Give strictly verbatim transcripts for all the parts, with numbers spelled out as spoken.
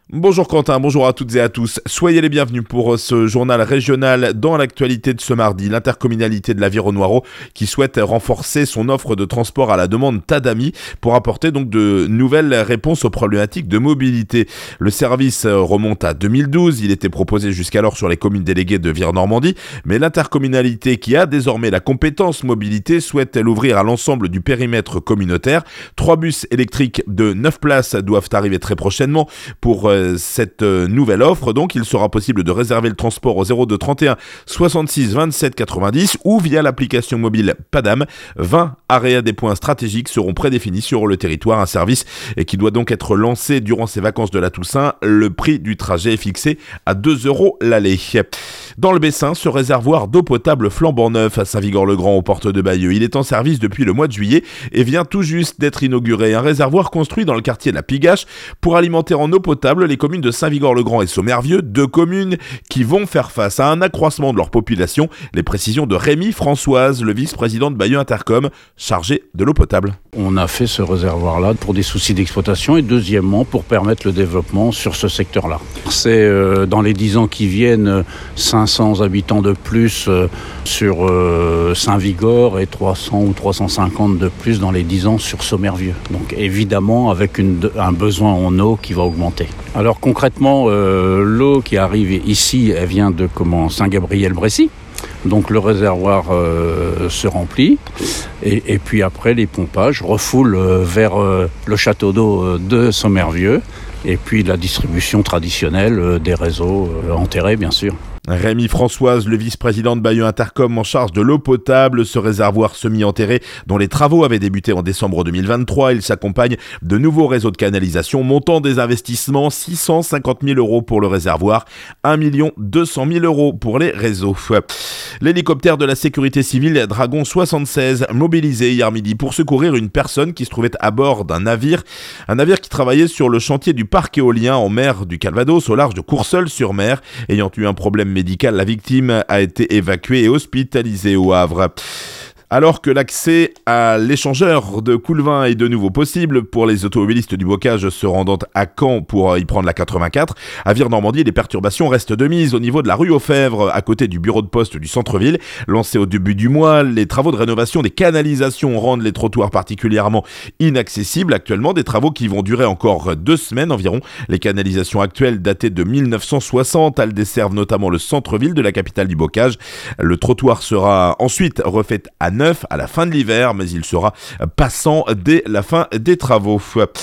Bonjour Quentin, bonjour à toutes et à tous. Soyez les bienvenus pour ce journal régional dans l'actualité de ce mardi. L'intercommunalité de l'Aviron-Noireau qui souhaite renforcer son offre de transport à la demande Tadami pour apporter donc de nouvelles réponses aux problématiques de mobilité. Le service remonte à deux mille douze, il était proposé jusqu'alors sur les communes déléguées de Vire-Normandie, mais l'intercommunalité qui a désormais la compétence mobilité souhaite l'ouvrir à l'ensemble du périmètre communautaire. Trois bus électriques de neuf places doivent arriver très prochainement pour cette nouvelle offre. Donc, il sera possible de réserver le transport au zéro deux trente et un soixante-six vingt-sept quatre-vingt-dix ou via l'application mobile Padam. vingt aréas des points stratégiques seront prédéfinis sur le territoire. Un service qui doit donc être lancé durant ces vacances de la Toussaint. Le prix du trajet est fixé à deux euros l'aller. Dans le Bessin, ce réservoir d'eau potable flambant neuf à Saint-Vigor-le-Grand aux portes de Bayeux. Il est en service depuis le mois de juillet et vient tout juste d'être inauguré. Un réservoir construit dans le quartier de la Pigache pour alimenter en eau potable les communes de Saint-Vigor-le-Grand et Sommervieux, deux communes qui vont faire face à un accroissement de leur population. Les précisions de Rémi Françoise, le vice-président de Bayeux Intercom, chargé de l'eau potable. On a fait ce réservoir-là pour des soucis d'exploitation et deuxièmement pour permettre le développement sur ce secteur-là. C'est euh, dans les dix ans qui viennent cinq cents habitants de plus euh, sur euh, Saint-Vigor et trois cents ou trois cent cinquante de plus dans les dix ans sur Sommervieux. Donc évidemment avec une, un besoin en eau qui va augmenter. Alors concrètement, euh, l'eau qui arrive ici, elle vient de comment, Saint-Gabriel-Brécy. Donc le réservoir euh, se remplit et, et puis après les pompages refoulent euh, vers euh, le château d'eau euh, de Sommervieux et puis la distribution traditionnelle euh, des réseaux euh, enterrés bien sûr. Rémi Françoise, le vice-président de Bayeux Intercom en charge de l'eau potable, ce réservoir semi-enterré dont les travaux avaient débuté en décembre deux mille vingt-trois. Il s'accompagne de nouveaux réseaux de canalisation, montant des investissements six cent cinquante mille euros pour le réservoir, un million deux cent mille euros pour les réseaux. L'hélicoptère de la sécurité civile Dragon soixante-seize mobilisé hier midi pour secourir une personne qui se trouvait à bord d'un navire, un navire qui travaillait sur le chantier du parc éolien en mer du Calvados au large de Courseulles-sur-Mer, ayant eu un problème médical, la victime a été évacuée et hospitalisée au Havre. Alors que l'accès à l'échangeur de Coulvin est de nouveau possible pour les automobilistes du bocage se rendant à Caen pour y prendre la quatre-vingt-quatre, à Vire-Normandie, les perturbations restent de mise au niveau de la rue aux Fèvres, à côté du bureau de poste du centre-ville. Lancé au début du mois, les travaux de rénovation des canalisations rendent les trottoirs particulièrement inaccessibles. Actuellement, des travaux qui vont durer encore deux semaines environ. Les canalisations actuelles datées de mille neuf cent soixante, elles desservent notamment le centre-ville de la capitale du bocage. Le trottoir sera ensuite refait à neuf à la fin de l'hiver, mais il sera passant dès la fin des travaux.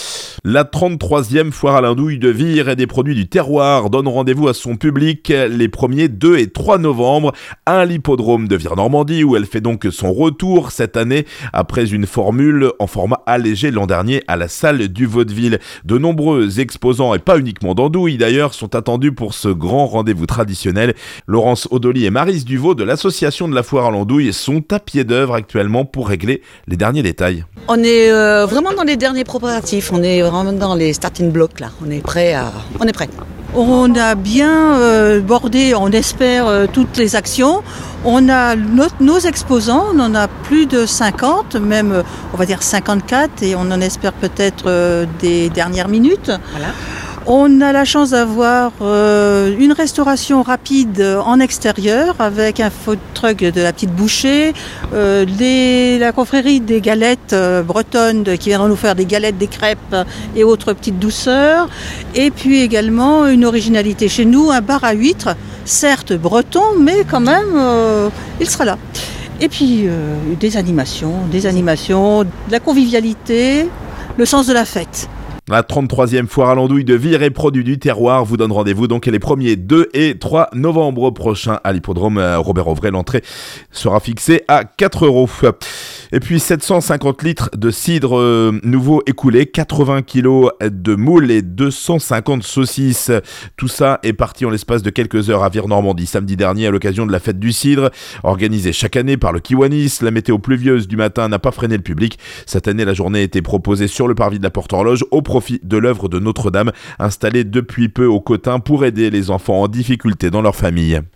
La trente-troisième foire à l'andouille de Vire et des produits du terroir donne rendez-vous à son public les premiers deux et trois novembre à l'hippodrome de Vire-Normandie où elle fait donc son retour cette année après une formule en format allégé l'an dernier à la salle du Vaudeville. De nombreux exposants, et pas uniquement d'andouilles d'ailleurs, sont attendus pour ce grand rendez-vous traditionnel. Laurence Odoli et Maryse Duvaux de l'association de la foire à l'andouille sont à pied d'œuvre actuellement pour régler les derniers détails. On est euh, vraiment dans les derniers préparatifs, on est vraiment dans les starting blocks là, on est prêt à... on est prêt. On a bien euh, bordé, on espère, euh, toutes les actions. On a nos, nos exposants, on en a plus de cinquante, même euh, on va dire cinquante-quatre et on en espère peut-être euh, des dernières minutes. Voilà. On a la chance d'avoir euh, une restauration rapide en extérieur avec un food truck de la petite bouchée, euh, les, la confrérie des galettes euh, bretonnes de, qui viendront nous faire des galettes, des crêpes et autres petites douceurs. Et puis également une originalité chez nous, un bar à huîtres, certes breton, mais quand même euh, il sera là. Et puis euh, des animations, des animations, de la convivialité, le sens de la fête. La trente-troisième foire à l'andouille de Vire et produits du terroir vous donne rendez-vous donc les premiers deux et trois novembre prochains à l'hippodrome Robert Auvray. L'entrée sera fixée à quatre euros. Et puis sept cent cinquante litres de cidre euh, nouveau écoulé, quatre-vingts kilos de moules et deux cent cinquante saucisses. Tout ça est parti en l'espace de quelques heures à Vire-Normandie samedi dernier à l'occasion de la fête du cidre. Organisée chaque année par le Kiwanis, la météo pluvieuse du matin n'a pas freiné le public. Cette année, la journée a été proposée sur le parvis de la Porte-Horloge au profit de l'œuvre de Notre-Dame, installée depuis peu au Cotin pour aider les enfants en difficulté dans leur famille.